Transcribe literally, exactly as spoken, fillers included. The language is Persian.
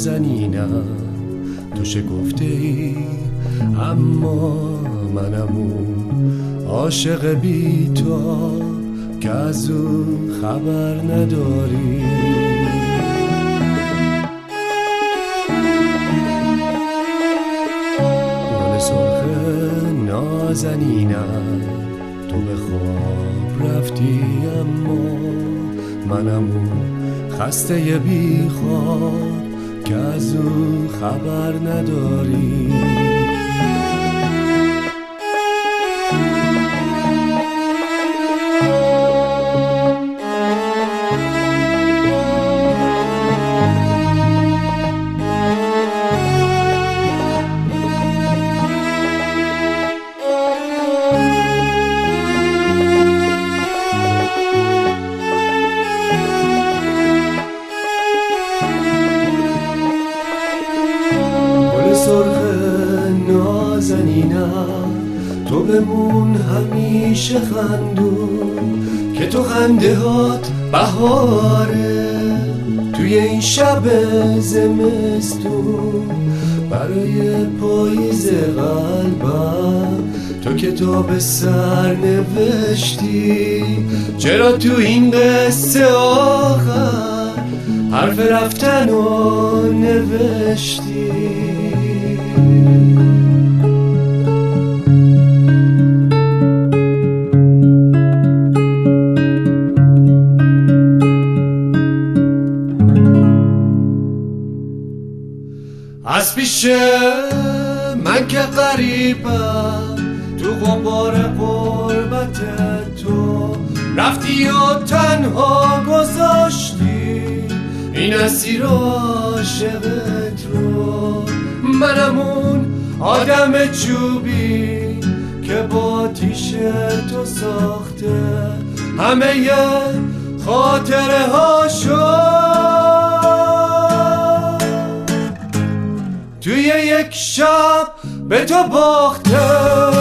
نازنینم تو شکفته ای اما منم اون عاشق بی تو که از اون خبر نداری. گل سرخ نازنینم تو به خواب رفتی اما منم اون خسته بی خواب که از اون خبر نداری. سرخ نازنینم تو بمون همیشه خندون که تو خنده هات بهاره توی این شب زمستون. برای پاییز قلبم تو کتاب سر نوشتی، چرا تو این قصه آخر حرف رفتن رو نوشتی؟ از پیش من که غریبم تو غبار غربت تو رفتی و تنها گذاشتی این اسیر عاشقت رو. منم اون آدم چوبی که با تیش تو ساخته همه خاطره هاشو توی یک شب به تو باخته.